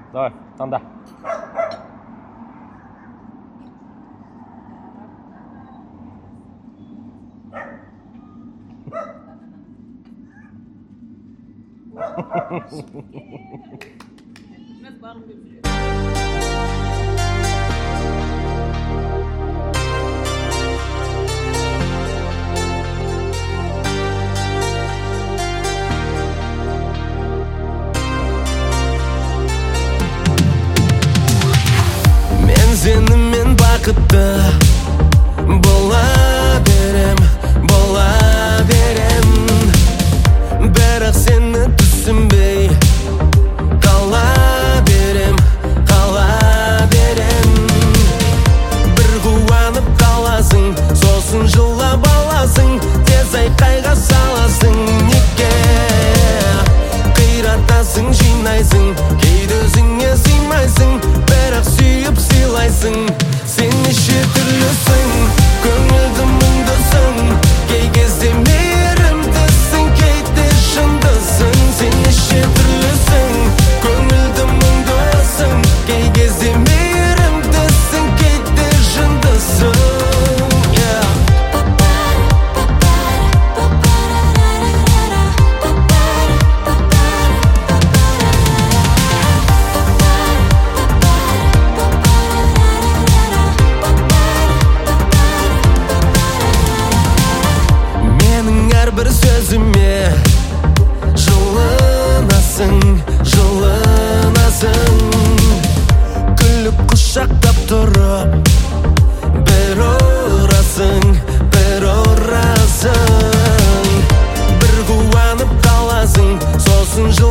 Rồi, tanda. Men seninмен бақытты бола берем, бірақ сені түсінбей қала берем. Бір қуанып қаласың, сосын жылап аласың, тез айқайға саласың. Неге қиратасың, жинайсың, кейде өзіңе сыймайсың, бірақ сүйіп сыйлайсың. Сен неше түрлісің, көңілді мұңдысың, кей кезде мейірімдісің, кейде шындысың. Сен неше түрлісің, көңілді мұңдысың, кей кезде мейірімдісің, кейде шындысың. Менің әрбір сөзіме жылынасың. Күліп құшақтап тұрып бір ұрасың. Бір қуанып қаласың, сосын